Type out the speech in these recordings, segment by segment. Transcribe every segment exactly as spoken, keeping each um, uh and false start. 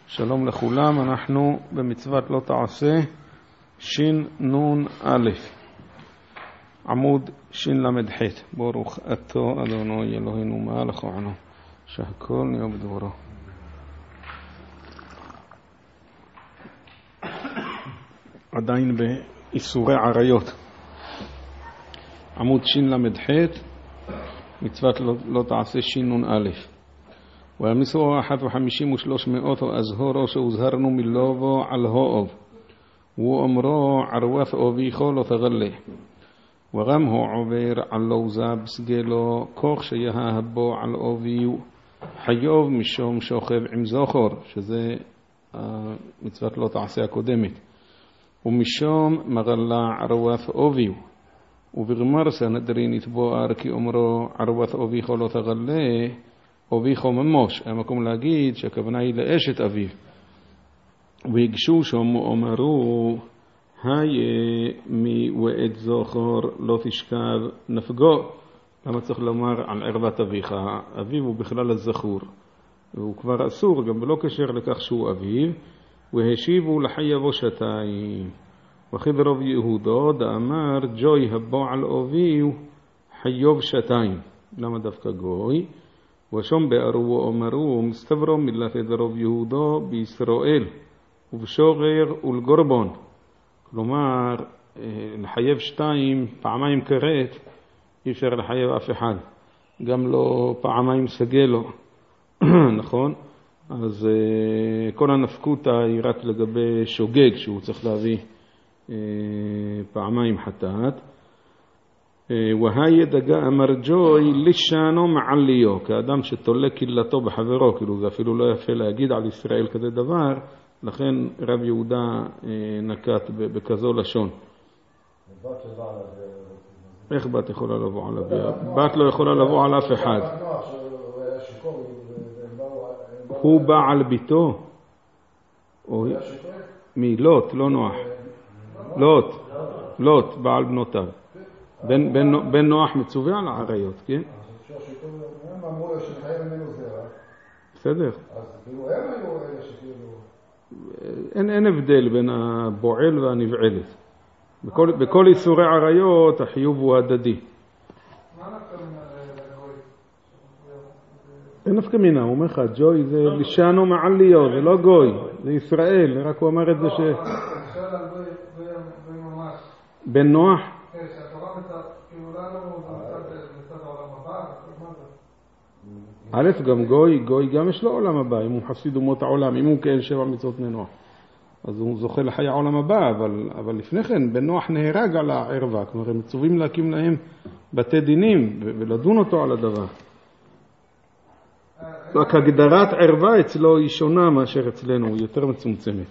שלום לכולם, אנחנו במצוות לא תעשה שין נון א' עמוד שין למד ח'. ברוך אתה אדוני אלוהינו מלך העולם שהכל נהיה בדברו. עדיין באיסורי עריות, עמוד שין למד ח', מצוות לא, לא תעשה שין נון א'. והמסור אחת וחמישים ושלוש מאות הזהורו שהוזהרנו מלובו על הואב ואומרו ערוות אוביכו לא תגלה וגם הוא עובר על לוזה בסגלו כוח שיהבו על אוביו חיוב משום שוכב עם זוכר, שזה מצוות לא תעשה הקודמת, ומשום מגלה ערוות אוביו ובגמר סנהדרין יתבואר כי אומרו ערוות אוביכו לא תגלה אביכו ממש, המקום להגיד שהכוונה היא לאשת אביו. והגשו שם אומרו היה מועד זוכר לא תשכב נפגו. למה צריך לומר על ערוות אביך? אביו הוא בכלל הזכור והוא כבר אסור גם בלא קשר לכך שהוא אביו. והשיבו לחייבו שתיים. וכי רב יהודו דאמר ג'וי הבועל אביו חיוב שתיים. למה דווקא גוי? ושום בארו ואומרו מסתברו מילת דרוב יהודו בישראל ובשוגר ולגורבון. כלומר לחייב שתיים פעמיים קראת אי אפשר לחייב אף אחד, גם לא פעמיים סגלו. נכון? אז כל הנפקותה היא רק לגבי שוגג שהוא צריך להביא פעמיים חטאת. והי דגה אמר ג'וי לישנו מעליו, כאדם שתולה קילתו בחברו, כאילו זה אפילו לא יפה להגיד על ישראל כזה דבר, לכן רב יהודה נקט בכזו לשון. איך בת יכולה לבוא על אביה? בת לא יכולה לבוא על אף אחד. הוא בא על ביתו? מי? לוט, לא נוח. לוט, לוט, בעל בנותיו. בן, בן, בן נוח מצווה על העריות, כן? הם אמרו לו שחייב ממנו זרע. בסדר. אז כאילו הם היו אלה שכאילו... אין, אין הבדל בין הבועל והנבעלת. בכל, בכל איסורי עריות החיוב הוא הדדי. מה נפקא מינה לגוי? אין נפקא מינה, הוא אומר לך, ג'וי זה לישנו מעליו, זה לא גוי, זה ישראל, רק הוא אמר את זה ש... אפשר על גוי ממש. בן נוח? א', גם גוי, גוי גם יש לו עולם הבא, אם הוא חסיד אומות העולם, אם הוא כאל שבע מצוות מנוח, אז הוא זוכה לחיי העולם הבא, אבל, אבל לפני כן, בן נוח נהרג על הערווה, כלומר, הם מצווים להקים להם בתי דינים, ולדון אותו על הדבר. רק הגדרת ערווה אצלו היא שונה מאשר אצלנו, היא יותר מצומצמת.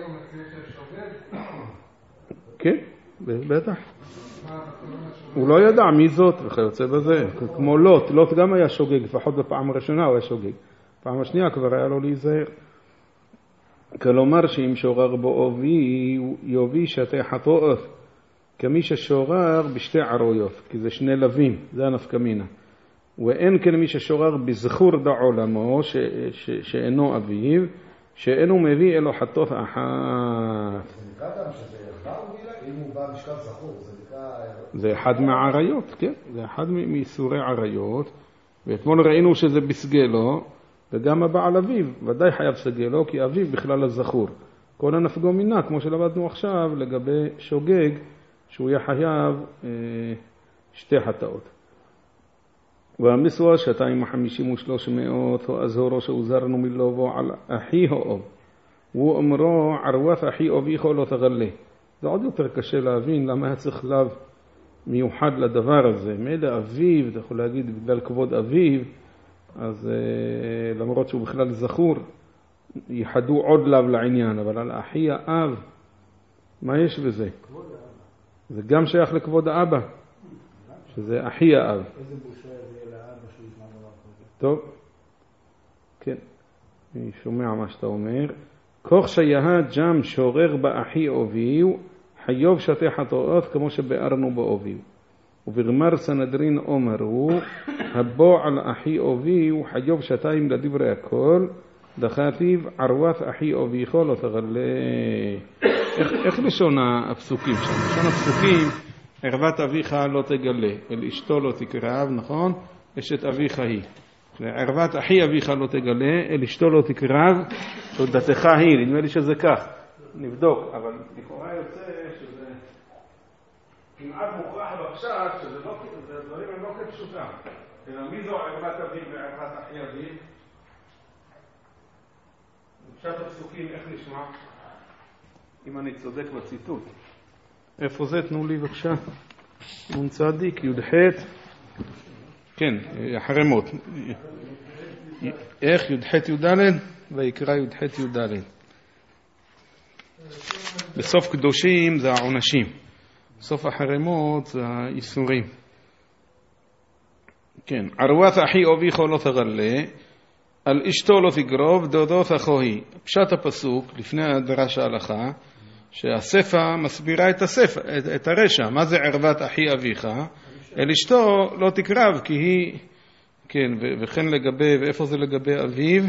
כן, בטח. הוא לא ידע מי זאת וכיוצא בזה, כמו לוט. לוט גם היה שוגג, לפחות בפעם הראשונה הוא היה שוגג, פעם השנייה כבר היה לו להיזהר. כלומר שאם שורר בו אובי יובי שתי חטאות, כמי ששורר בשתי ערויות, כי זה שני לבים, זה הנפקא מינה. ואין כמי ששורר בזכור דעולמו ש, ש, שאינו אביו, שאינו מביא אלו חטאות אחת. זה נקרא גם שזה ירדה וגילה, אם הוא בא משקל זכור, זה נקרא... זה אחד מהעריות, כן, זה אחד מאיסורי עריות, ואתמול ראינו שזה בסגלו, וגם הבעל אביו, ודאי חייב סגלו, כי אביו בכלל הזכור. כל הנפגו מינה, כמו שלמדנו עכשיו, לגבי שוגג, שהוא יהיה חייב אה, שתי חטאות. והמסור שתיים וחמישים ושלוש מאות, הזהורו שהוזהרנו מלובו על אחי הואב, הוא אומרו ערוות אחי אביכו לא תגלה. זה עוד יותר קשה להבין למה היה צריך לאו מיוחד לדבר הזה. מילא אביו, אתה יכול להגיד בגלל כבוד אביו, אז אה, למרות שהוא בכלל זכור, יחדו עוד לאו לעניין, אבל על אחי האב, מה יש בזה? זה גם שייך לכבוד האבא, שזה אחי האב. איזה בושה זה לאבא שהוא ישמע דבר כזה? טוב, כן, אני שומע מה שאתה אומר. כוח שיהה ג'ם שורר באחי אביו, חיוב שתי חטאות כמו שבארנו באביו. ובגמר סנהדרין אומרו, הבו על אחי אביו חיוב שתיים לדברי הכל, דחתיו ערוות אחי אביכו לא תגלה. איך, איך לשון הפסוקים שם? לשון הפסוקים, ערוות אביך לא תגלה, אל אשתו לא תקרב, נכון? אשת אביך היא. ערוות אחי אביך לא תגלה, אל אשתו לא תקרב, תודתך היא. נדמה לי שזה כך. נבדוק, אבל לכאורה יוצא שזה כמעט מוכרח בפשט, שזה לא, הדברים הם לא כפשוטם. אלא מי זו ערוות אביו וערוות אחי אביו? בפשט הפסוקים, איך נשמע? אם אני צודק בציטוט. איפה זה? תנו לי בבקשה. נון צדיק, י' ח'. כן, אחרי מות. איך? י' ח' י' ד' ויקרא י' ח' י' ד'. בסוף קדושים זה העונשים. בסוף החרמות זה האיסורים. כן, ערוות אחי אביכו לא תגלה, על אשתו לא תגרוב, דודות אחוהי. פשט הפסוק, לפני הדרש ההלכה, שהספר מסבירה את הספר, את, את הרשע. מה זה ערוות אחי אביך? אל אשתו לא תקרב, כי היא, כן, ו- וכן לגבי, ואיפה זה לגבי אביו?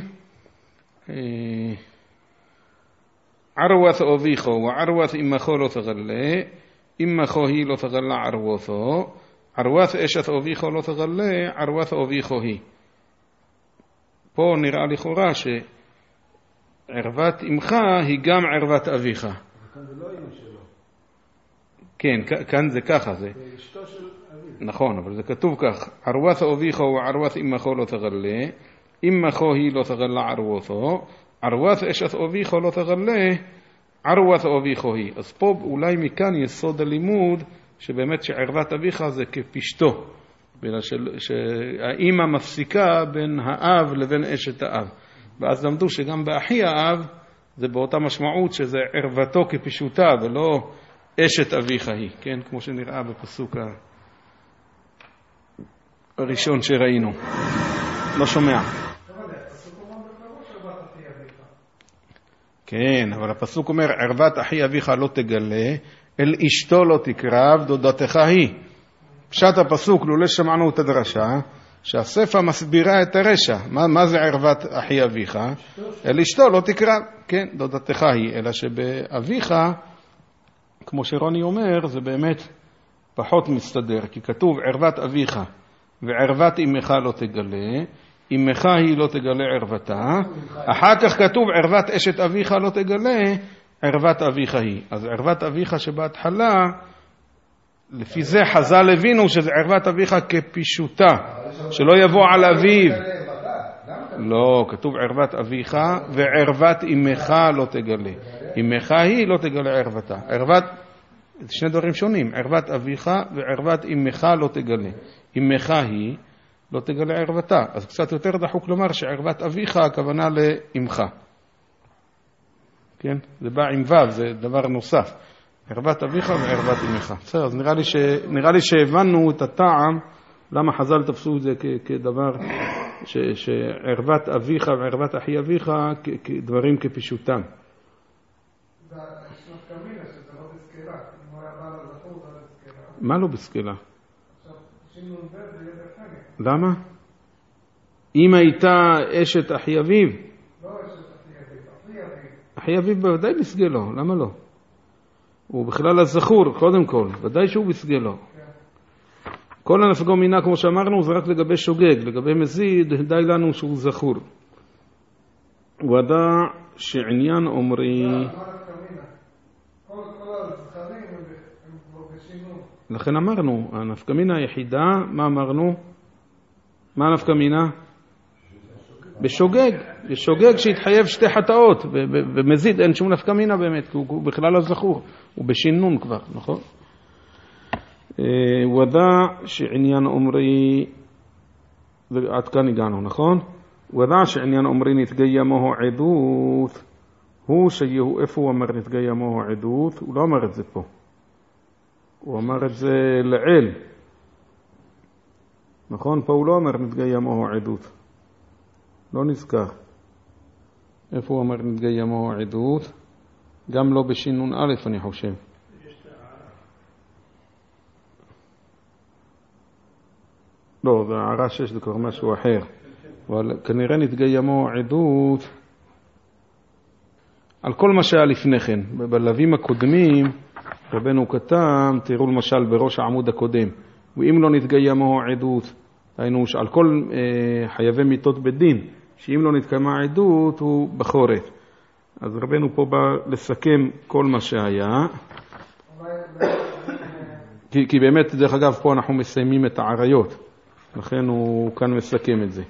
ערוות אביכו וערוות אמכו לא תגלה, אמכו היא לא תגלה ערותו, ערוות אשת אביכו לא תגלה, ערוות אביכו היא. פה נראה לכאורה שערוות אמך היא גם ערוות אביך. כאן זה לא אמא שלו. כן, כאן זה ככה, זה. זה אשתו של אביו. נכון, אבל זה כתוב כך, ערוות אביכו וערוות אמכו לא תגלה, אמכו היא לא תגלה ערותו, ערוות אשת אביכו לא תגלה, ערוות אביכו היא. אז פה אולי מכאן יסוד הלימוד, שבאמת שערוות אביך זה כפשתו, בגלל שהאמא מפסיקה בין האב לבין אשת האב. ואז למדו שגם באחי האב, זה באותה משמעות שזה ערוותו כפשוטה, ולא אשת אביך היא, כן? כמו שנראה בפסוק הראשון שראינו. לא שומע. כן, אבל הפסוק אומר, ערוות אחי אביך לא תגלה, אל אשתו לא תקרב, דודתך היא. פשט הפסוק, לולא שמענו את הדרשה, שהספר מסבירה את הרשע. מה, מה זה ערוות אחי אביך? אל אשתו לא תקרב, כן, דודתך היא. אלא שבאביך, כמו שרוני אומר, זה באמת פחות מסתדר, כי כתוב ערוות אביך וערוות אמך לא תגלה, אמך היא לא תגלה ערוותה, אחר כך כתוב ערוות אשת אביך לא תגלה, ערוות אביך היא. אז ערוות אביך שבהתחלה, לפי זה חז"ל הבינו שזה ערוות אביך כפשוטה, שלא יבוא על אביו. לא, כתוב ערוות אביך וערוות אמך לא תגלה. אמך היא לא תגלה ערוותה. ערוות, שני דברים שונים, ערוות אביך וערוות אמך לא תגלה. אמך היא לא תגלה ערוותה. אז קצת יותר דחוק לומר שערוות אביך הכוונה לאמך. כן? זה בא עם וו, זה דבר נוסף. ערוות אביך וערוות אמך. בסדר, אז נראה לי, ש... נראה לי שהבנו את הטעם, למה חז"ל תפסו את זה כ... כדבר, ש... שערוות אביך וערוות אחי אביך כ... כדברים כפשוטם. זה שנות קמינה, שזה לא בסקילה. אם הוא היה בא לזכור, זה לא בסקילה. מה לא בסקילה? עכשיו, שינו ב' זה יהיה בפנק. למה? אם הייתה אשת אחי אביו? לא אשת אחי אביו, אחי אביו. אחי אביו בוודאי בסגלו, למה לא? הוא בכלל הזכור, קודם כל, ודאי שהוא בסגלו. כן. כל הנפגו מינה, כמו שאמרנו, זה רק לגבי שוגג, לגבי מזיד, די לנו שהוא זכור. ודע שעניין אומרי... מה נפגו מינה? כל הזכרים הם כבר בשינו. לכן אמרנו, הנפגו מינה היחידה, מה אמרנו? מה הנפגו מינה? בשוגג, בשוגג שהתחייב שתי חטאות, במזיד אין שום נפקא מינה באמת, כי הוא בכלל הזכור, הוא בשינון כבר, נכון? ודע שעניין אומרי, עד כאן הגענו, נכון? ודע שעניין אומרי נתגיימו עדות, הוא שיהו, איפה הוא אמר נתגיימו עדות? הוא לא אמר את זה פה, הוא אמר את זה לעיל, נכון? פה הוא לא אמר נתגיימו עדות. לא נזכר. איפה הוא אמר נתגיימו עדות? גם לא בשינון א' אני חושב. לא, זה הערה שש, זה כבר משהו אחר. אבל כנראה נתגיימו עדות, על כל מה שהיה לפני כן. בלווים הקודמים, רבנו כתב, תראו למשל בראש העמוד הקודם, ואם לא נתגיימו עדות, היינו שעל כל אה, חייבי מיתות בדין, שאם לא נתקיימה עדות הוא בחורת. אז רבנו פה בא לסכם כל מה שהיה. כי, כי באמת, דרך אגב, פה אנחנו מסיימים את העריות. לכן הוא כאן מסכם את זה.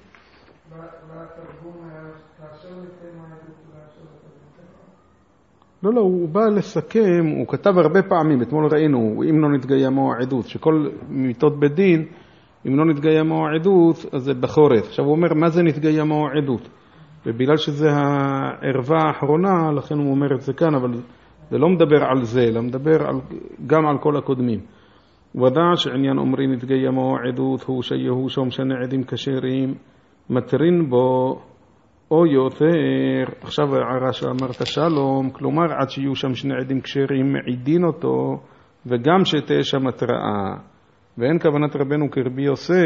לא, לא, הוא בא לסכם, הוא כתב הרבה פעמים, אתמול ראינו, אם לא נתגיימו העדות, שכל מיתות בדין, אם לא נתגיימו העדות, אז זה בחורת. עכשיו הוא אומר, מה זה נתגיימו העדות? ובגלל שזה הערבה האחרונה, לכן הוא אומר את זה כאן, אבל זה לא מדבר על זה, אלא מדבר על, גם על כל הקודמים. ודע שעניין אומרי נתגיימו עדות, הוא שיהו שום שני עדים כשרים, מטרין בו, או יותר, עכשיו הערה שאמרת שלום, כלומר עד שיהיו שם שני עדים כשרים מעידין אותו, וגם שתהיה שם התראה. ואין כוונת רבנו כרבי יוסי,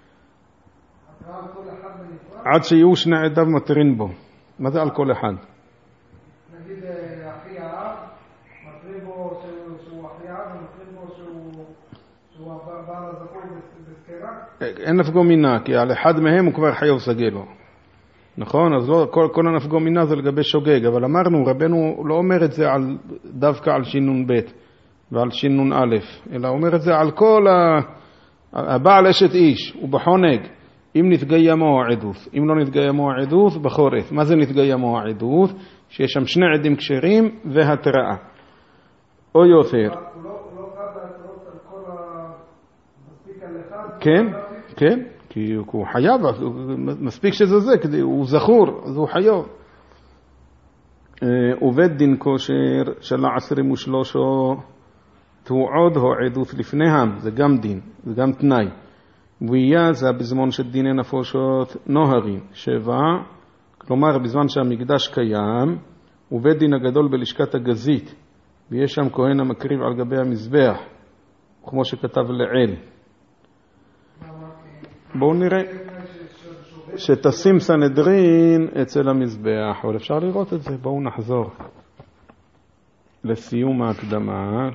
עד שיהיו שני עדיו מטרין בו. מה זה על כל אחד? נגיד אחי האב, מטרין בו שהוא אחי האב, ומטרין בו שהוא הבעל הזכור בסקרה? אין נפגו מינה, כי על אחד מהם הוא כבר חיוב סגלו. נכון? אז לא, כל, כל הנפגו מינה זה לגבי שוגג, אבל אמרנו, רבנו לא אומר את זה על, דווקא על שינון ב' ועל שינון א', אלא אומר את זה על כל ה... הבעל אשת איש, הוא בחונג, אם נתגיימו העדות, אם לא נתגיימו העדות, בחורת. מה זה נתגיימו העדות? שיש שם שני עדים כשרים והתראה. או יותר. הוא לא חייב להתראות על כל המספיק על אחד? כן, כן. כי הוא חייב, מספיק שזה זה, הוא זכור, אז הוא חייב. עובד דין כושר של עשרים ושלושו, תועוד הוא עדות לפניהם, זה גם דין, זה גם תנאי. ויהיה זה בזמן שדיני נפושות נוהרים, שבע, כלומר בזמן שהמקדש קיים, עובד דין הגדול בלשכת הגזית, ויש שם כהן המקריב על גבי המזבח, כמו שכתב לעיל. בואו נראה שתשים סנהדרין אצל המזבח, אבל אפשר לראות את זה. בואו נחזור לסיום ההקדמה.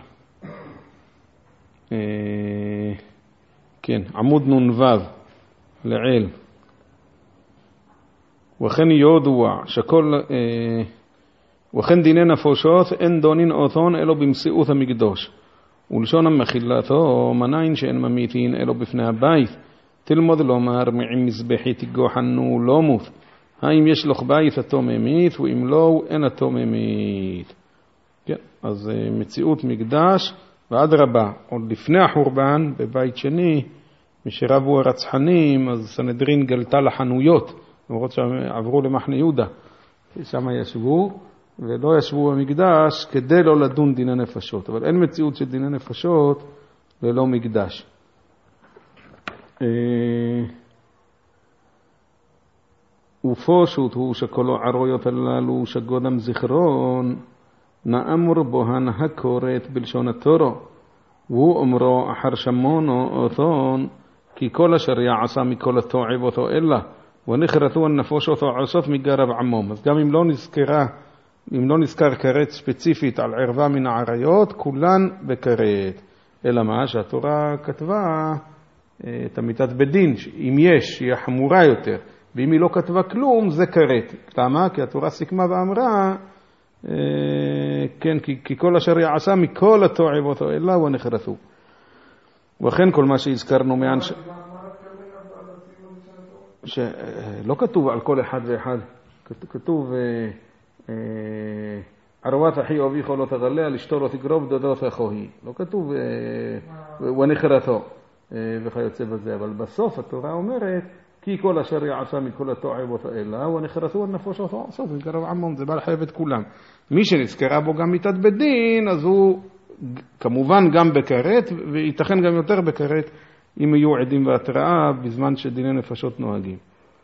כן, עמוד נ"ו לעיל. וכן יודוע שכל וכן דיני נפושות אין דונין אותון אלו במציאות המקדוש, ולשון המחילתו מניין שאין ממיתין אלו בפני הבית. תלמוד לומר מעם מזבחי תגוחנו לא מות, האם יש לך בית התוממית, ואם לא אין התוממית. כן, אז מציאות מקדש, ועד רבה, עוד לפני החורבן, בבית שני, משרבו הרצחנים, אז סנהדרין גלתה לחנויות, למרות שעברו למחנה יהודה, שם ישבו, ולא ישבו במקדש, כדי לא לדון דיני נפשות. אבל אין מציאות של דיני נפשות, ללא מקדש. ופשוט הוא שכל הערויות הללו שגודם זיכרון נאמר בוהן הקורת בלשון התורה, והוא אומרו אחר שמונו אותון כי כל אשר יעשה מכל התועב אותו אלא ונכרתו הנפוש אותו עשות מגרב עמום. אז גם אם לא נזכרה אם לא נזכר כרת ספציפית על ערבה מן העריות, כולן בכרת. אלא מה? שהתורה כתבה את המיתת בדין, אם יש, שהיא חמורה יותר, ואם היא לא כתבה כלום, זה כרת. למה? כי התורה סיכמה ואמרה, כן, כי, כי כל אשר יעשה מכל התועב אותו אלא ונחרתו. וכן כל מה שהזכרנו מאנש... שלא כתוב על כל אחד ואחד, כתוב ערוות אחי אביך לא תגלה, על אשתו לא תגרוב, דודות אחוהי. לא כתוב ונחרתו וכיוצא בזה, אבל בסוף התורה אומרת כי כל אשר יעשה מכל התועב אותו אלא ונחרתו הנפוש אותו עשות, זה גרב עמום, זה בא לחייב את כולם. מי שנזכרה בו גם מיתת בדין, אז הוא כמובן גם בכרת, וייתכן גם יותר בכרת, אם יהיו עדים והתראה בזמן שדיני נפשות נוהגים.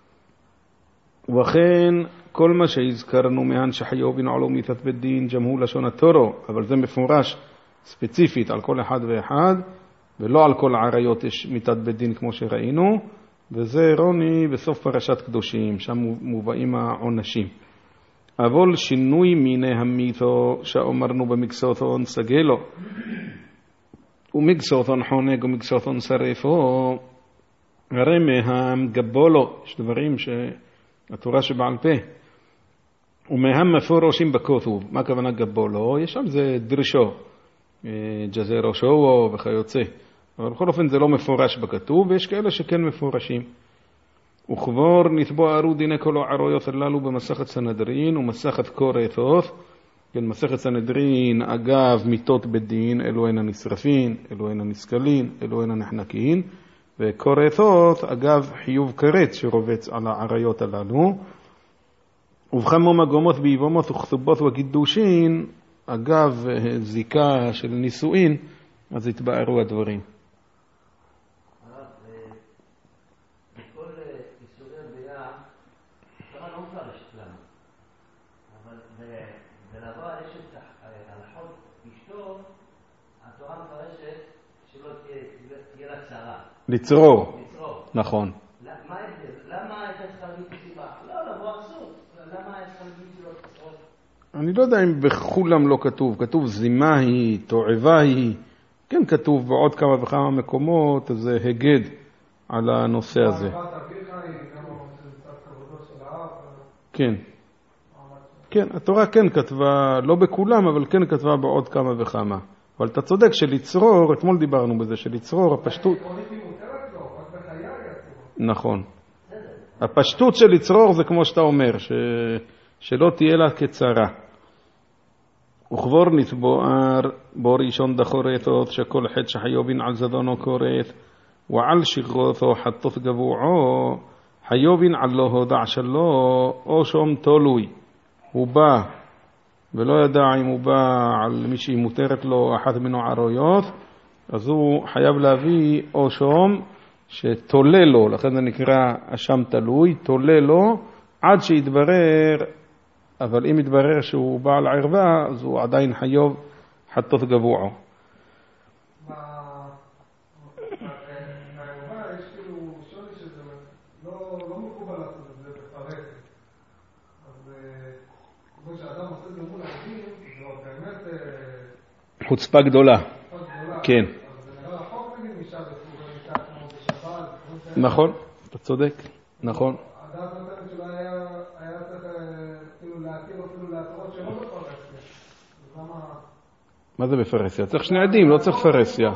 וכן כל מה שהזכרנו מהן שחיוב בנעלו מיתת בדין ג'מהו לשון התורה, אבל זה מפורש ספציפית על כל אחד ואחד, ולא על כל העריות יש מיתת בדין כמו שראינו, וזה רוני בסוף פרשת קדושים, שם מובאים העונשים. אבל שינוי מיני המיתו שאומרנו במקסותון סגלו ומקסותון חונק ומקסותון שרפו הרי מהם גבולו, יש דברים שהתורה שבעל פה ומהם מפורשים בכתוב. מה הכוונה גבולו? יש שם זה דרשו, ג'זרו שואו וכיוצא, אבל בכל אופן זה לא מפורש בכתוב, ויש כאלה שכן מפורשים. וכבור נתבוארו דיני כל הערויות הללו במסכת סנהדרין ומסכת קורתות. כן, מסכת סנהדרין אגב מיתות בדין, אלו הן הנשרפין, אלו הן הנסקלין, אלו הן הנחנקין, וקורתות אגב חיוב קרץ שרובץ על העריות הללו. ובכמו מגומות ביבומות וכתובות וקידושין אגב זיקה של נישואין, אז התבארו הדברים. לצרור. נכון. למה הייתה צריכה להגיד סיבה? לא, לא, בוא אסור. למה הייתה צריכה להגיד שלא תצרור? אני לא יודע אם בכולם לא כתוב. כתוב זימה היא, תועבה היא. כן כתוב בעוד כמה וכמה מקומות, אז זה הגד על הנושא הזה. כן. כן, התורה כן כתבה, לא בכולם, אבל כן כתבה בעוד כמה וכמה. אבל אתה צודק שלצרור, אתמול דיברנו בזה, שלצרור, הפשטות... נכון. הפשטות של לצרור זה כמו שאתה אומר, ש... שלא תהיה לה כצרה. וכבור נתבואר בו ראשון דחורתות שכל חד שחיובין על זדונו קוראת ועל שגרותו חטות גבועו חיובין על לא הודע שלו או שום תולוי. הוא בא ולא ידע אם הוא בא על מי שהיא מותרת לו אחת מן הערויות, אז הוא חייב להביא או שום שתולה לו, לכן זה נקרא אשם תלוי, תולה לו עד שיתברר, אבל אם יתברר שהוא בעל ערווה, אז הוא עדיין חיוב חטות גבועו. חוצפה גדולה. כן. נכון, אתה צודק, נכון. הדעת נותנת שלא היה צריך כאילו להתיר אפילו להתרות שלא בפרסיה. מה זה בפרסיה? צריך שני עדים, לא צריך פרסיה.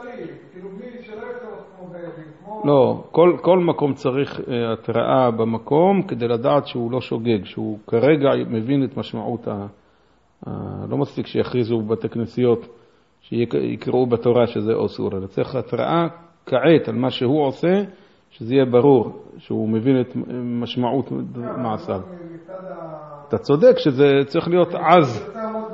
לא, כל מקום צריך התראה במקום כדי לדעת שהוא לא שוגג, שהוא כרגע מבין את משמעות ה... לא מספיק שיכריזו בבתי כנסיות, שיקראו בתורה שזה אסור, אלא צריך התראה כעת על מה שהוא עושה, שזה יהיה ברור, שהוא מבין את משמעות מעשיו. אתה צודק שזה צריך להיות עז.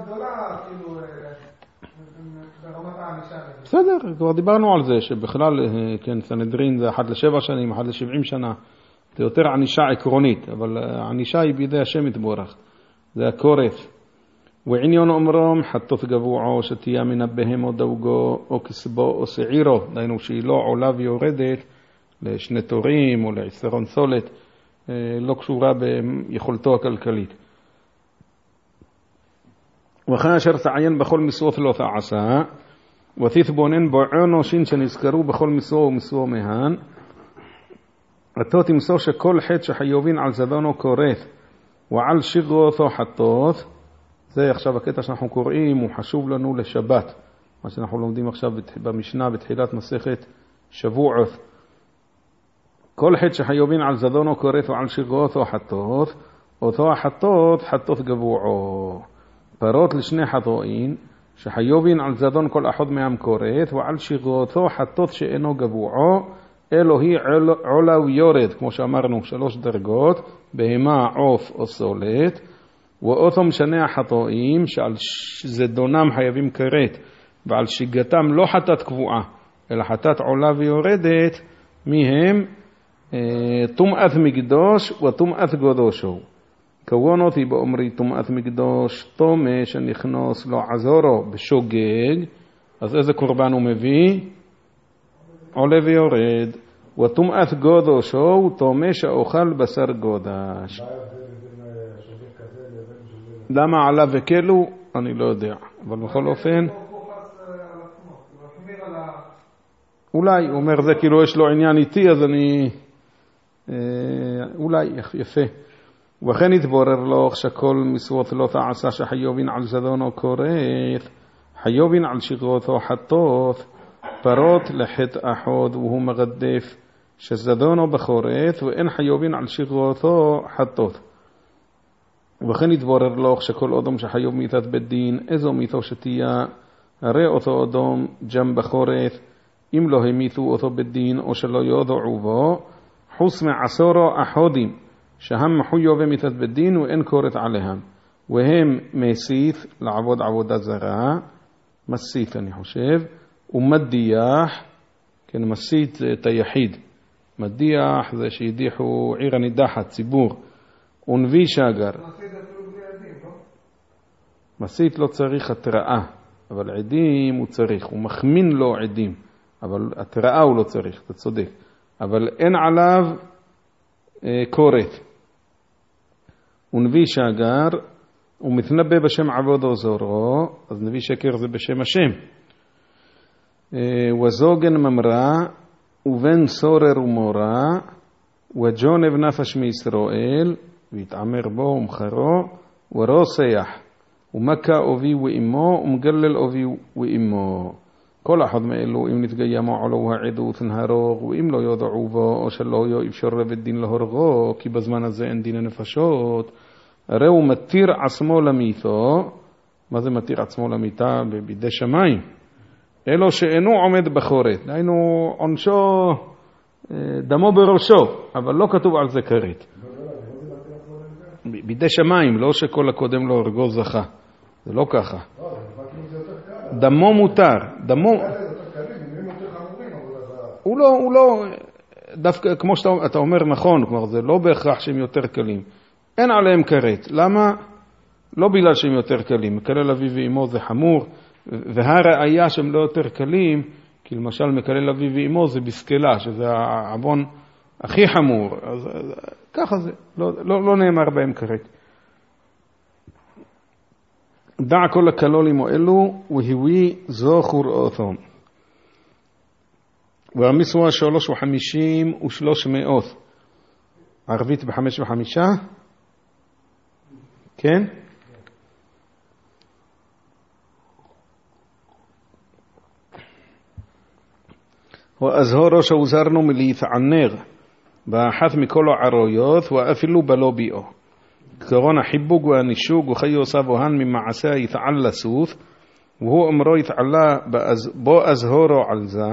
בסדר, כבר דיברנו על זה, שבכלל, כן, סנהדרין זה אחת לשבע שנים, אחת לשבעים שנה. זה יותר ענישה עקרונית, אבל הענישה היא בידי השם יתבורך. זה הקורף. ועניון אומרם חטות גבועו שתהיה מן הבהמה דוגו או כסבו או שעירו, דהיינו שהיא לא עולה ויורדת לשני תורים או לעשרון סולת, לא קשורה ביכולתו הכלכלית. וכן אשר תעיין בכל מסוות לא תעשה ותתבונן בעונשין שנזכרו בכל מסוע ומסוע מהן, אתה תמסור שכל חטא שחיובין על זדונו קוראת ועל שגרותו חטות. זה עכשיו הקטע שאנחנו קוראים, הוא חשוב לנו לשבת, מה שאנחנו לומדים עכשיו במשנה בתחילת מסכת שבועות. כל חטא שחיובין על זדונו קוראת ועל שגרותו חטות, אותו החטות חטות גבועו. פרות לשני חטאים שחיובין על זדון כל אחד מהם קוראת ועל שגרותו חטות שאינו גבועו, אלוהי עולה ויורד, כמו שאמרנו, שלוש דרגות, בהמה, עוף או סולת. ואותו משנה החטאים שעל זדונם חייבים כרת ועל שגתם לא חטאת קבועה אלא חטאת עולה ויורדת, מהם תומאת מקדוש ותומאת קדושו. כוון אותי באומרי תומאת מקדוש תומה שנכנוס לו עזורו בשוגג, אז איזה קורבן הוא מביא? עולה ויורד. ותומאת קדושו תומה שאוכל בשר קודש. למה עלה וקלו? אני לא יודע. אבל בכל אופן... אולי, הוא אומר זה כאילו יש לו עניין איתי, אז אני... אולי, יפה. וכן יתבורר לו שכל מסוות לא תעשה שחיובין על זדונו קוראת, חיובין על שגרותו חטות, פרות לחט אחוד והוא מגדף שזדונו בחורת, ואין חיובין על שגרותו חטות. וכן יתבורר לו שכל אדום שחיוב מיתת בית דין, איזו מיתו שתהיה, הרי אותו אדום ג'ם בחורת, אם לא המיתו אותו בית דין או שלא יודעו בו, חוץ מעשורו אחודים, שהם מחויבי מיתת בית דין ואין קורת עליהם, והם מסית לעבוד עבודה זרה, מסית אני חושב, ומדיח, כן, מסית זה את היחיד, מדיח זה שידיחו עיר הנידחת, ציבור, ונביא שגר. מסית לא צריך התראה, אבל עדים הוא צריך, הוא מחמין לו עדים, אבל התראה הוא לא צריך, אתה צודק, אבל אין עליו אה, קורת. ונביא שגר, הוא מתנבא בשם עבודו זורו, אז נביא שקר זה בשם השם. אה, וזוגן ממרה, ובן סורר ומורה, וג'ונב נפש מישראל, והתעמר בו ומחרו, ורוסח, ומכה אובי ואימו, ומגלל אובי ואימו. כל אחד מאלו, אם נתגיימו עלו העדות נהרוג, ואם לא יודעו בו, או שלא יהיה אפשר בית דין להורגו, כי בזמן הזה אין דין הנפשות, הרי הוא מתיר עצמו למיתו. מה זה מתיר עצמו למיתה? בידי שמיים. אלו שאינו עומד בחורת, דהיינו עונשו, דמו בראשו, אבל לא כתוב על זה כרת. בידי שמיים, לא שכל הקודם לא הרגו זכה. זה לא ככה. דמו מותר, דמו... הוא לא, הוא לא, דווקא כמו שאתה אומר נכון, כלומר זה לא בהכרח שהם יותר קלים. אין עליהם כרת. למה? לא בגלל שהם יותר קלים. מקלל אביו ואמו זה חמור, והראיה שהם לא יותר קלים, כי למשל מקלל אביו ואמו זה בסקלה, שזה העוון הכי חמור. אז, אז ככה זה, לא, לא, לא נאמר בהם כרת. דע כל הכלולים האלו, והיווי זוכר אותם. והמסוע שלוש וחמישים ושלוש מאות. ערבית בחמש וחמישה? כן? ואזהרו שהוזהרנו מלהתענר באחת מכל הערויות, ואפילו בלא ביאו. כגון החיבוג והנישוג וחיו סבוהן ממעשה יתעלה סוף, והוא אמרו יתעלה בו אזהרו על זה,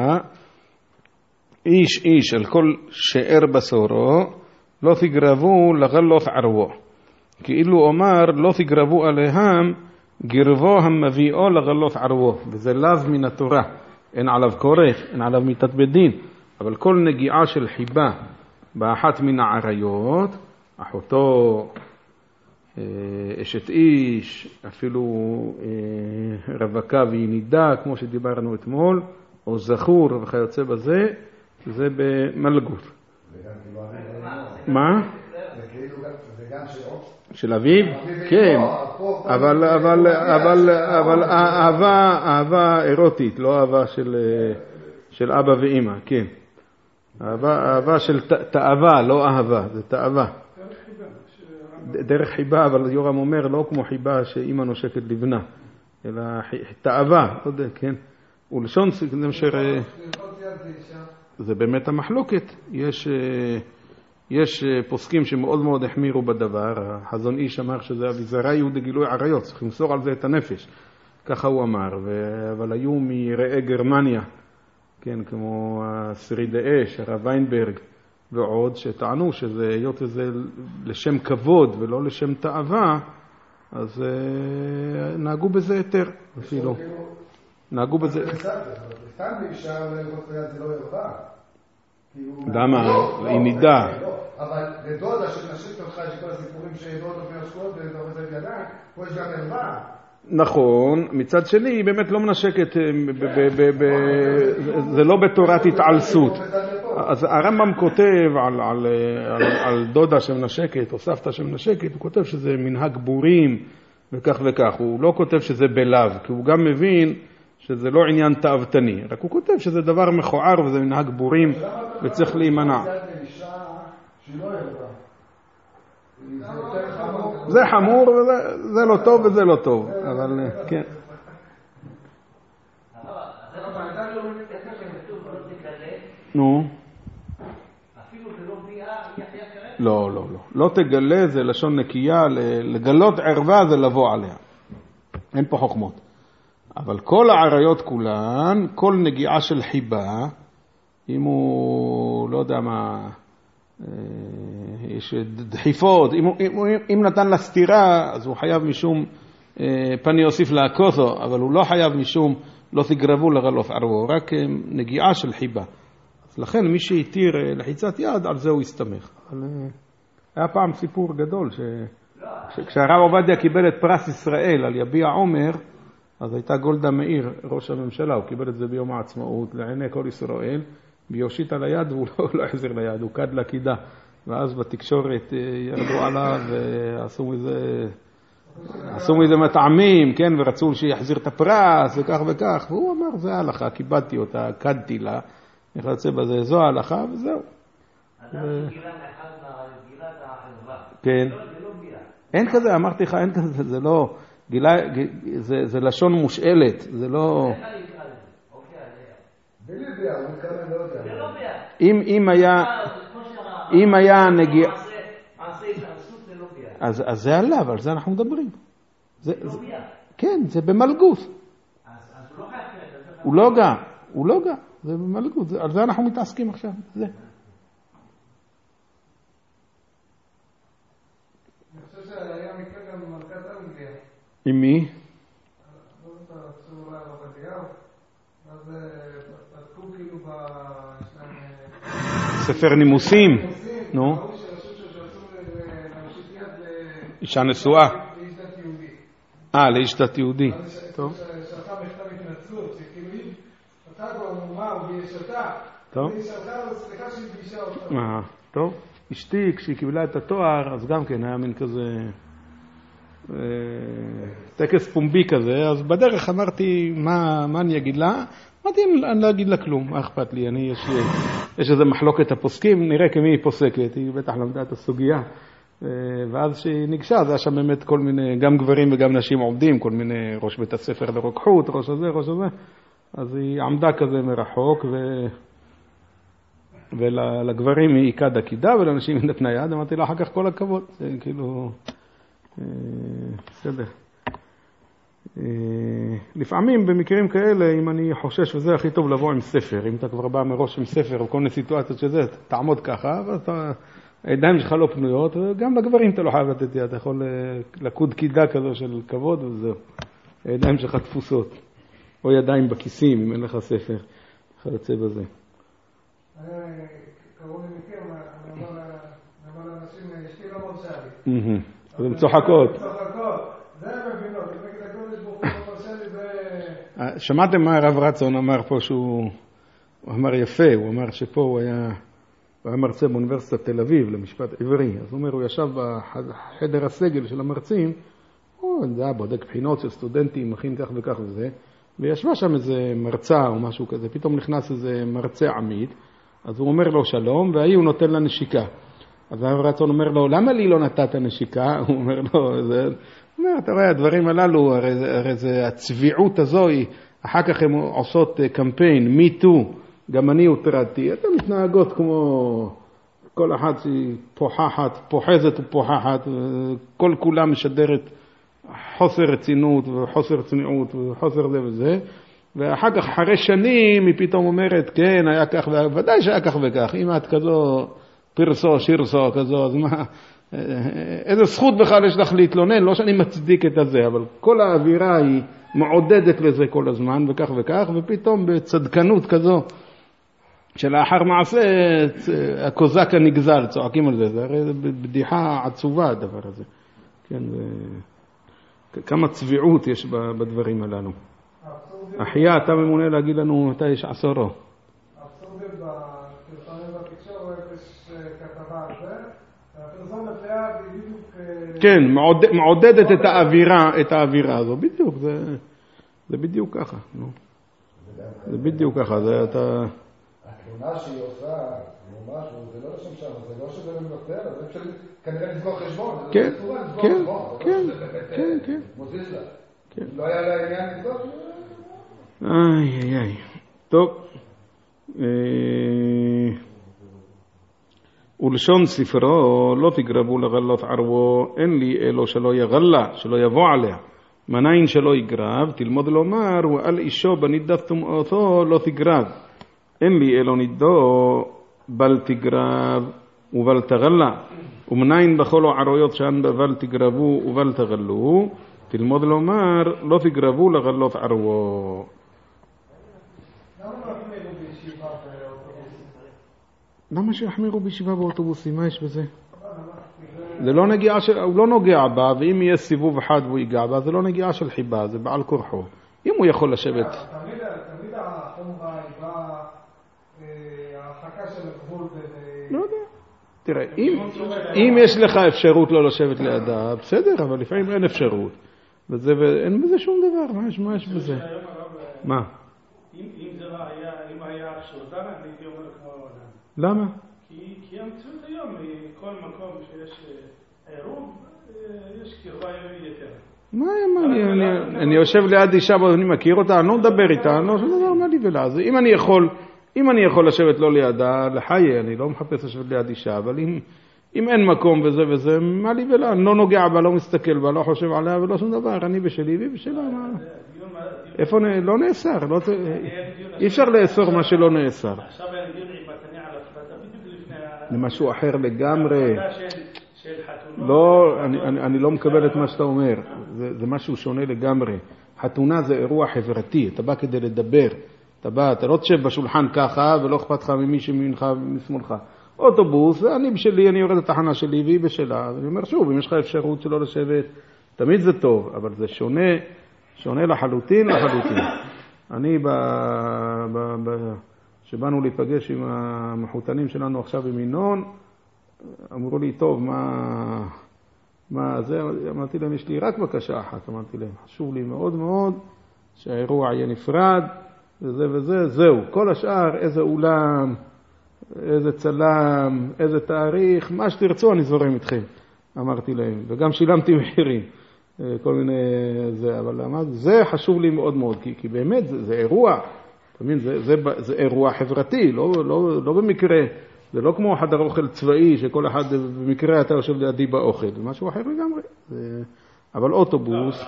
איש איש על כל שאר בסורו, לא תגרבו לגלות ערבו. כאילו אומר לא תגרבו עליהם גרבו המביאו לגלות ערבו, וזה לאו מן התורה, אין עליו כורת, אין עליו מיתת בית דין, אבל כל נגיעה של חיבה באחת מן העריות, אחותו, אשת איש, אפילו רווקה והיא נידה, כמו שדיברנו אתמול, או זכור וכיוצא בזה, זה במלגות. מה? של אביו? כן, אבל אבל אבל אבל אהבה אהבה אירוטית, לא אהבה של של אבא ואמא, כן. אהבה אהבה של תאווה, לא אהבה, זה תאווה. דרך חיבה, אבל יורם אומר לא כמו חיבה שאמא נושקת לבנה, אלא תאווה, לא יודע, כן. ולשון זה באמת המחלוקת. יש יש פוסקים שמאוד מאוד החמירו בדבר. החזון איש אמר שזה אביזרי הוא דגילוי עריות, צריך למסור על זה את הנפש, ככה הוא אמר. אבל היו מראי גרמניה, כן, כמו שרידי אש, הרב ויינברג ועוד, שטענו שזה היות זה לשם כבוד ולא לשם תאווה, אז נהגו בזה יותר אפילו. נהגו בזה. סתם אפשר לראות ליד זה לא ירבה. למה? היא נידה. אבל לדודה שנשית אותך יש כל הסיפורים שדוד עובר שקוט ודוד זה ידיים, פה יש גם ירבה. נכון, מצד שני היא באמת לא מנשקת, זה לא בתורת התעלסות. אז הרמב"ם כותב על, על, על, על דודה שמנשקת או סבתא שמנשקת, הוא כותב שזה מנהג בורים וכך וכך. הוא לא כותב שזה בלב, כי הוא גם מבין שזה לא עניין תאוותני, רק הוא כותב שזה דבר מכוער וזה מנהג בורים וצריך להימנע. זה חמור וזה לא טוב וזה לא טוב, אבל כן. נו. לא, לא, לא. לא תגלה זה לשון נקייה, לגלות ערווה זה לבוא עליה. אין פה חוכמות. אבל כל העריות כולן, כל נגיעה של חיבה, אם הוא, לא יודע מה, יש דחיפות, אם, אם, אם נתן לה סתירה, אז הוא חייב משום פני יוסיף להכותו, אבל הוא לא חייב משום לא תגרבו לרלוף ערבו, רק נגיעה של חיבה. אז לכן מי שהתיר לחיצת יד, על זה הוא הסתמך. אבל היה פעם סיפור גדול, ש... שכשהרב עובדיה קיבל את פרס ישראל על יביע עומר, אז הייתה גולדה מאיר, ראש הממשלה, הוא קיבל את זה ביום העצמאות, לעיני כל ישראל, ביושית על היד, והוא לא, לא החזיר ליד, הוא קד לקידה. ואז בתקשורת ירדו עליו, ועשו מזה, עשו מזה מטעמים, כן, ורצו שיחזיר את הפרס, וכך וכך, והוא אמר, זה ההלכה, קיבלתי אותה, קדתי לה, נכנסה בזה, זו ההלכה, וזהו. כן. אין כזה, אמרתי לך, אין כזה, זה לא, גילה, זה, זה לשון מושאלת, זה לא... אם, אם היה, אם היה נגיע... אז, אז זה עליו, על זה אנחנו מדברים. זה, זה, כן, זה במלגות. הוא לא גע, הוא לא גע, זה במלגות, על זה אנחנו מתעסקים עכשיו, זה. עם מי? ספר נימוסים. נו. אישה נשואה. אה, לאיש דת יהודי. טוב. שתה מכתב התנצלות, שכאילו היא שתה כבר מומה והיא שתה. טוב. והיא שתה לו, סליחה שהיא פגישה אותה. אה, טוב. אשתי, כשהיא קיבלה את התואר, אז גם כן היה מין כזה... טקס פומבי כזה, אז בדרך אמרתי, מה, מה אני אגיד לה? אמרתי, אני לא אגיד לה כלום, מה אכפת לי? אני, יש, יש איזה מחלוקת הפוסקים, נראה כמי היא פוסקת, היא בטח למדה את הסוגיה. ואז שהיא ניגשה, זה היה שם באמת כל מיני, גם גברים וגם נשים עובדים, כל מיני ראש בית הספר לרוקחות, ראש הזה, ראש הזה. אז היא עמדה כזה מרחוק, ו... ולגברים היא עיקד עקידה, ולאנשים היא נתנה יד, אמרתי לה, אחר כך כל הכבוד, זה כאילו... בסדר. לפעמים במקרים כאלה, אם אני חושש וזה הכי טוב לבוא עם ספר, אם אתה כבר בא מראש עם ספר או כל מיני סיטואציות שזה, תעמוד ככה, ואתה, הידיים שלך לא פנויות, וגם לגברים אתה לא חייב לתת יד, אתה יכול לקוד קידה כזו של כבוד וזהו. הידיים שלך תפוסות, או ידיים בכיסים אם אין לך ספר, אתה יוצא בזה. קראו לי מכם, אני אומר לאנשים, אשתי לא מרשה לי. אז הן צוחקות. זה מבינות, אם נגיד הקודש ברוך הוא מרשה לי זה... שמעתם מה הרב רצון אמר פה שהוא אמר יפה, הוא אמר שפה הוא היה, הוא היה מרצה באוניברסיטת תל אביב למשפט עברי, אז הוא אומר, הוא ישב בחדר הסגל של המרצים, הוא היה בודק בחינות של סטודנטים, מכין כך וכך וזה, וישבה שם איזה מרצה או משהו כזה, פתאום נכנס איזה מרצה עמית, אז הוא אומר לו שלום, והיא הוא נותן לה נשיקה. אז הרב רצון אומר לו, למה לי לא נתת נשיקה? הוא אומר לו, זה... הוא אומר, אתה רואה, הדברים הללו, הרי, הרי זה הצביעות הזו, אחר כך הן עושות קמפיין, me too, גם אני הוטרדתי. אתן מתנהגות כמו כל אחת שהיא פוחחת, פוחזת ופוחחת, כל כולה משדרת חוסר רצינות וחוסר צניעות וחוסר זה וזה, ואחר כך, אחרי שנים, היא פתאום אומרת, כן, היה כך, ודאי שהיה כך וכך, אם את כזו... פרסו, שירסו, כזו, אז מה, איזה זכות בכלל יש לך להתלונן, לא שאני מצדיק את הזה, אבל כל האווירה היא מעודדת לזה כל הזמן, וכך וכך, ופתאום בצדקנות כזו, שלאחר מעשה, הקוזק הנגזל, צועקים על זה, זה הרי בדיחה עצובה הדבר הזה. כן, זה... כמה צביעות יש בדברים הללו. אחיה, אתה ממונה להגיד לנו מתי יש עשורו. כתבה על זה, הפרסומת ליד היא בדיוק כן, מעודדת את האווירה, את האווירה הזו, בדיוק, זה, זה בדיוק ככה, נו. זה בדיוק ככה, זה אתה... התלונה שהיא עושה, או משהו, זה לא לשם שם, זה לא שזה מבטל, זה אפשר כנראה לסגור חשבון, כן, כן, כן, כן, כן. מוזיז לה. לא היה לה עניין לבדוק? איי, איי, איי. טוב. ולשון ספרו, לא תגרבו לגלות ערבו, אין לי אלו שלא יגלה, שלא יבוא עליה. מניין שלא יגרב, תלמוד לומר, ועל אישו בנידפתם אותו לא תגרב. אין לי אלו נידו, בל תגרב ובל תגלה. ומניין בחולו ערויות שאן בל תגרבו ובל תגלו, תלמוד לומר, לא תגרבו לגלות ערבו. למה שיחמירו בישיבה באוטובוסים? מה יש בזה? זה לא נגיעה של... הוא לא נוגע בה, ואם יהיה סיבוב אחד והוא ייגע בה, זה לא נגיעה של חיבה, זה בעל כורחו. אם הוא יכול לשבת... תמיד החומרה היא באה, ההרחקה של הגבול בין... לא יודע. תראה, אם יש לך אפשרות לא לשבת לידה, בסדר, אבל לפעמים אין אפשרות. וזה, ואין בזה שום דבר, מה יש בזה? מה? אם זה לא היה, אם היה שורדן, אני הייתי אומר כמו העולם. למה? כי המציאות היום, כל מקום שיש עירוב, יש קרבה ימי יותר. מה, אני יושב ליד אישה, אני מכיר אותה, אני לא מדבר איתה, אני לא שום דבר, מה לי ולה? אם אני יכול, אם אני יכול לשבת לא לידה, לחיי, אני לא מחפש לשבת ליד אישה, אבל אם, אם אין מקום וזה וזה, מה לי ולה? אני לא נוגע בה, לא מסתכל בה, לא חושב עליה ולא שום דבר, אני בשלי והיא בשלה. איפה, לא נאסר, אי אפשר לאסור מה שלא נאסר. עכשיו אני דיון עם מתניה על הפרטה, בדיוק לפני... זה משהו אחר לגמרי. לא, אני לא מקבל את מה שאתה אומר. זה משהו שונה לגמרי. חתונה זה אירוע חברתי, אתה בא כדי לדבר. אתה בא, אתה לא תשב בשולחן ככה, ולא אכפת לך ממי שמינך ומשמאלך. אוטובוס, אני בשלי, אני יורד לתחנה שלי, והיא בשלה. אני אומר שוב, אם יש לך אפשרות שלא לשבת, תמיד זה טוב, אבל זה שונה, שונה לחלוטין, לחלוטין. אני, שבאנו להיפגש עם המחותנים שלנו עכשיו עם ינון, אמרו לי, טוב, מה, מה זה? אמרתי להם, יש לי רק בקשה אחת, אמרתי להם, חשוב לי מאוד מאוד שהאירוע יהיה נפרד, וזה וזה, זהו. כל השאר, איזה אולם, איזה צלם, איזה תאריך, מה שתרצו אני זורם איתכם, אמרתי להם. וגם שילמתי מחירים, כל מיני זה, אבל אמרתי, זה חשוב לי מאוד מאוד, כי, כי באמת זה, זה אירוע, תמיד, זה, זה, זה אירוע חברתי, לא, לא, לא במקרה, זה לא כמו חדר אוכל צבאי, שכל אחד במקרה אתה יושב לידי באוכל, זה משהו אחר לגמרי. זה, אבל אוטובוס...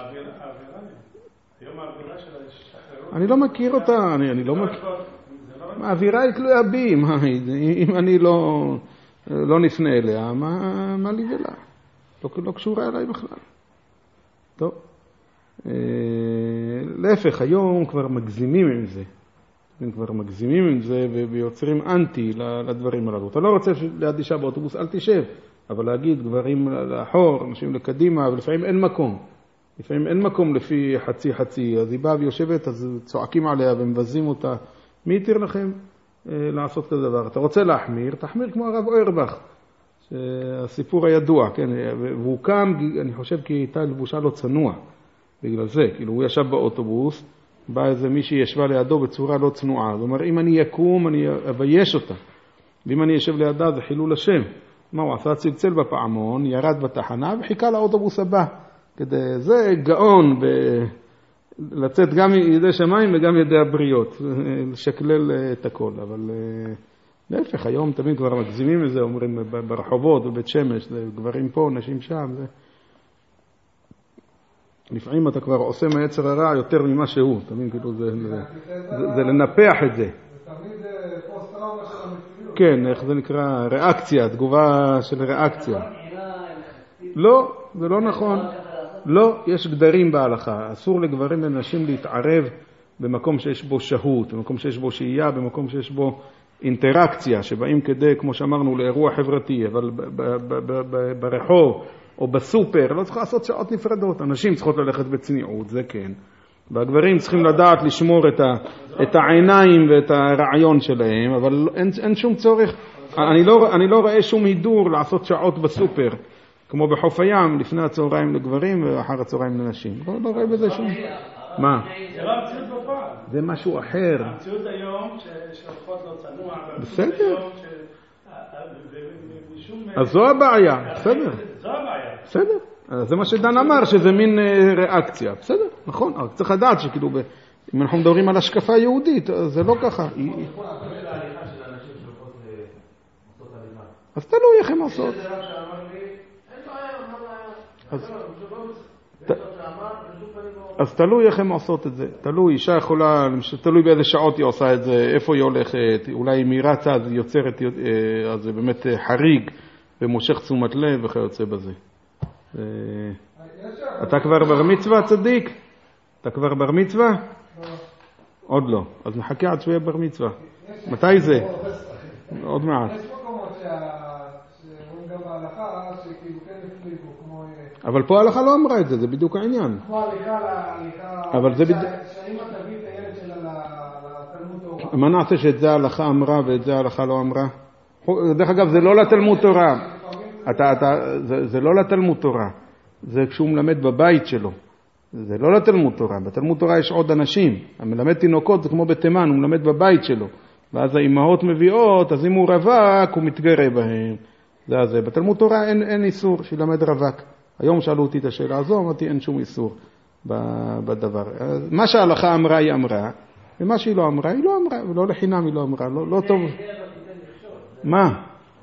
אני לא מכיר אותה, אני, אני לא מכיר... האווירה היא תלויה בי, מה, אם אני לא, לא נפנה אליה, מה, מה לי ולה? לא, לא קשורה אליי בכלל. טוב. להפך, היום כבר מגזימים עם זה. הם כבר מגזימים עם זה ויוצרים אנטי לדברים הללו. אתה לא רוצה ליד אישה באוטובוס, אל תשב. אבל להגיד גברים לאחור, אנשים לקדימה, ולפעמים אין מקום. לפעמים אין מקום לפי חצי חצי. אז היא באה ויושבת, אז צועקים עליה ומבזים אותה. מי יתיר לכם אה, לעשות כזה דבר? אתה רוצה להחמיר, תחמיר כמו הרב אוירבך. הסיפור הידוע, כן? והוא קם, אני חושב כי הייתה לבושה לא צנוע. בגלל זה, כאילו הוא ישב באוטובוס, בא איזה מישהי ישבה לידו בצורה לא צנועה. זאת אומרת, אם אני יקום, אני אבייש אותה. ואם אני ישב לידה, זה חילול השם. מה הוא עשה? צלצל בפעמון, ירד בתחנה וחיכה לאוטובוס הבא. כדי, זה גאון ב... לצאת גם ידי שמיים וגם ידי הבריות. לשקלל את הכל. אבל להפך, היום תמיד כבר מגזימים את זה, אומרים ברחובות ובית שמש, גברים פה, נשים שם. זה... לפעמים אתה כבר עושה מהיצר הרע יותר ממה שהוא, תמיד כאילו זה, זה, זה, זה לנפח את זה. זה תמיד פוסט-טראומה של המציאות. כן, איך זה נקרא? ריאקציה, תגובה של ריאקציה. לא, זה לא נכון. לא, יש גדרים בהלכה. אסור לגברים ונשים להתערב במקום שיש בו שהות, במקום שיש בו שהייה, במקום שיש בו אינטראקציה, שבאים כדי, כמו שאמרנו, לאירוע חברתי, אבל ברחוב, או בסופר, לא צריך לעשות שעות נפרדות. אנשים צריכות ללכת בצניעות, זה כן. והגברים צריכים לדעת לשמור את, ה, את העיניים ואת הרעיון שלהם, אבל אין, אין שום צורך. אני לא, אני לא רואה שום הידור לעשות שעות בסופר. כמו בחוף הים, לפני הצהריים לגברים ואחר הצהריים לנשים. לא, לא רואה בזה שום. מה? זה לא המציאות בפעם. זה משהו אחר. המציאות היום שהולכות לא צנוע. בסדר. אז זו הבעיה, בסדר. זו הבעיה. בסדר. זה מה שדן אמר, שזה מין ריאקציה. בסדר, נכון. רק צריך לדעת שכאילו, אם אנחנו מדברים על השקפה יהודית, זה לא ככה. אז תלוי איך הם עושות. אז תלוי איך הם עושות את זה. תלוי, אישה יכולה, תלוי באיזה שעות היא עושה את זה, איפה היא הולכת, אולי אם היא רצה, אז היא יוצרת, אז זה באמת חריג ומושך תשומת לב וכיוצא בזה. אתה כבר בר מצווה, צדיק? אתה כבר בר מצווה? עוד לא. אז נחכה עד שהוא יהיה בר מצווה. מתי זה? עוד מעט. אבל פה ההלכה לא אמרה את זה, זה בדיוק העניין. כמו הליכה להליכה... אבל זה בדיוק... שהאמא תביא את הילד שלה לתלמוד תורה. מה נעשה שאת זה ההלכה אמרה ואת זה ההלכה לא אמרה? דרך אגב, זה לא לתלמוד תורה. אתה, אתה, זה, זה לא לתלמוד תורה. זה כשהוא מלמד בבית שלו. זה לא לתלמוד תורה. בתלמוד תורה יש עוד אנשים. המלמד תינוקות זה כמו בתימן, הוא מלמד בבית שלו. ואז האימהות מביאות, אז אם הוא רווק, הוא מתגרה בהם. זה הזה. בתלמוד תורה אין, אין איסור שילמד רווק. היום שאלו אותי את השאלה הזו, אמרתי אין שום איסור בדבר. מה שההלכה אמרה היא אמרה, ומה שהיא לא אמרה היא לא אמרה, ולא לחינם היא לא אמרה, לא, לא טוב. מה?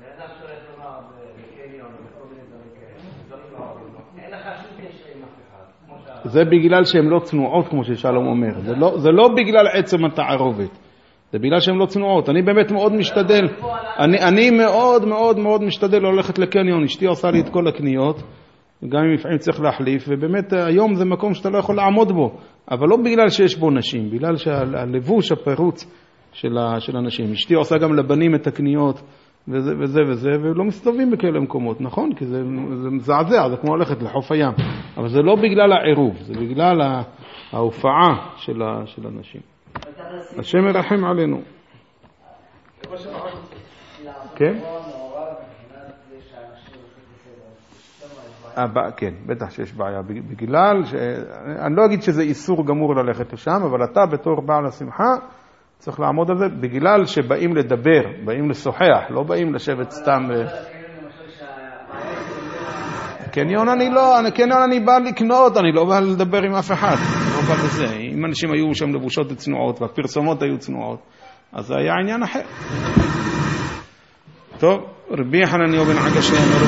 זה בגלל שהן לא צנועות כמו ששלום אומר. זה לא, זה לא בגלל עצם התערובת. זה בגלל שהן לא צנועות. אני באמת מאוד משתדל. אני, אני מאוד מאוד מאוד משתדל ללכת לקניון. אשתי עושה לי את כל הקניות. גם אם לפעמים צריך להחליף, ובאמת היום זה מקום שאתה לא יכול לעמוד בו, אבל לא בגלל שיש בו נשים, בגלל שהלבוש הפרוץ של, ה, של הנשים. אשתי עושה גם לבנים את הקניות, וזה וזה וזה, ולא מסתובבים בכאלה מקומות, נכון? כי זה, זה מזעזע, זה כמו ללכת לחוף הים. אבל זה לא בגלל העירוב, זה בגלל ההופעה של, ה, של הנשים. השם ירחם עלינו. כן? כן, בטח שיש בעיה, בגלל ש... אני לא אגיד שזה איסור גמור ללכת לשם, אבל אתה בתור בעל השמחה צריך לעמוד על זה, בגלל שבאים לדבר, באים לשוחח, לא באים לשבת סתם. קניון אני לא, קניון אני בא לקנות, אני לא בא לדבר עם אף אחד, לא בא לזה. אם אנשים היו שם לבושות צנועות והפרסומות היו צנועות, אז זה היה עניין אחר. טוב, רבי חנניה בן עקשיא